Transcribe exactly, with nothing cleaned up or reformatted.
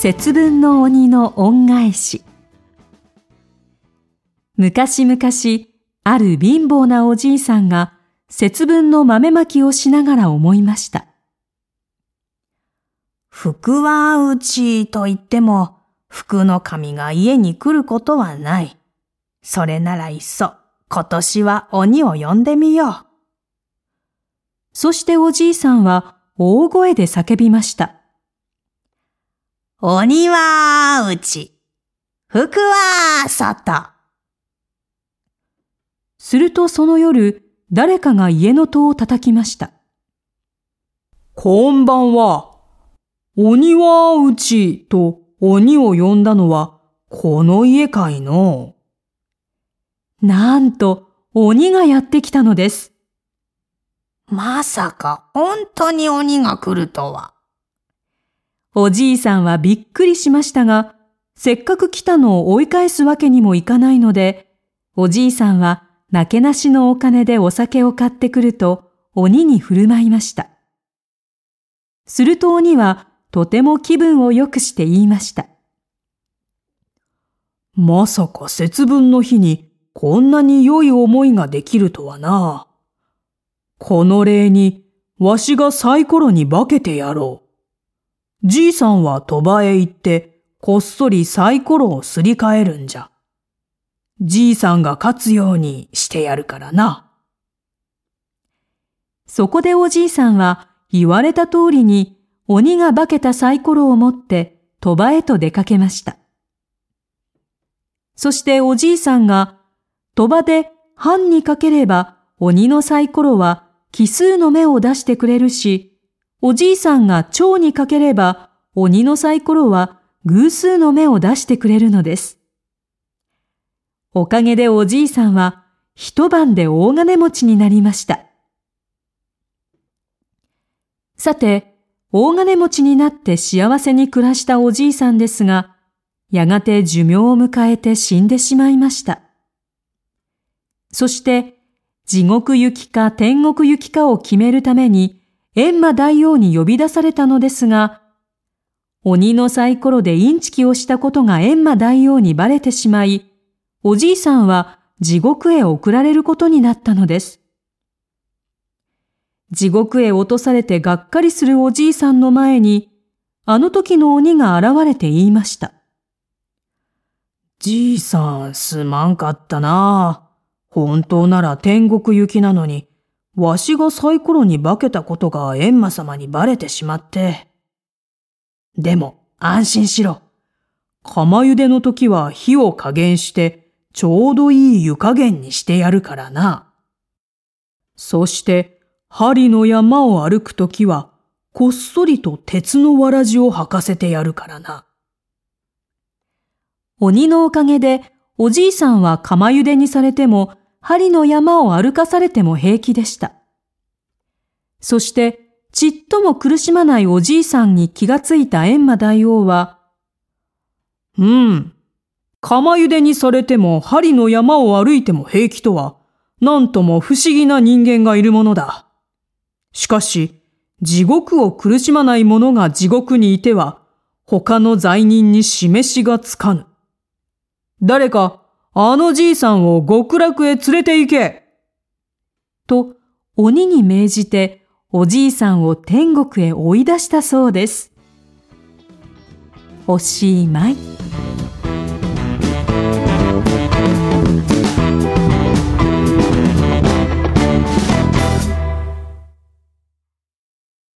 節分の鬼の恩返し。昔々、ある貧乏なおじいさんが節分の豆まきをしながら思いました。 福は内と言っても、福の神が家に来ることはない。それならいっそ、今年は鬼を呼んでみよう。 そしておじいさんは大声で叫びました。 鬼は内、福は外。 するとその夜、誰かが家の戸を叩きました。 こんばんは。鬼は内と鬼を呼んだのはこの家かいの。 なんと鬼がやってきたのです。 まさか本当に鬼が来るとは。 おじいさんはびっくりしましたが、せっかく来たのを追い返すわけにもいかないので、おじいさんはなけなしのお金でお酒を買ってくると鬼に振る舞いました。すると鬼はとても気分を良くして言いました。 まさか節分の日にこんなに良い思いができるとはな。この礼にわしがサイコロに化けてやろう。じいさんは賭場へ行ってこっそりサイコロをすり替えるんじゃ。じいさんが勝つようにしてやるからな。 そこでおじいさんは言われた通りに鬼が化けたサイコロを持って賭場へと出かけました。そしておじいさんが賭場で半にかければ鬼のサイコロは奇数の目を出してくれるし、おじいさんが丁にかければ鬼のサイコロは偶数の目を出してくれるのです。おかげでおじいさんは一晩で大金持ちになりました。さて、大金持ちになって幸せに暮らしたおじいさんですが、やがて寿命を迎えて死んでしまいました。そして、地獄行きか天国行きかを決めるために、閻魔大王に呼び出されたのですが、鬼のサイコロでインチキをしたことが閻魔大王にバレてしまい、おじいさんは地獄へ送られることになったのです。地獄へ落とされてがっかりするおじいさんの前に、あの時の鬼が現れて言いました。 じいさんすまんかったな。本当なら天国行きなのに、わしがサイコロに化けたことが閻魔様にバレてしまって。でも安心しろ。釜茹での時は火を加減してちょうどいい湯加減にしてやるからな。そして針の山を歩くときはこっそりと鉄のわらじを履かせてやるからな。 鬼のおかげでおじいさんは釜茹でにされても針の山を歩かされても平気でした。そしてちっとも苦しまないおじいさんに気がついた閻魔大王は、 うん、釜茹でにされても針の山を歩いても平気とは、なんとも不思議な人間がいるものだ。しかし、地獄を苦しまない者が地獄にいては、他の罪人に示しがつかぬ。誰か、あのじいさんを極楽へ連れて行けと、鬼に命じて、おじいさんを天国へ追い出したそうです。おしまい。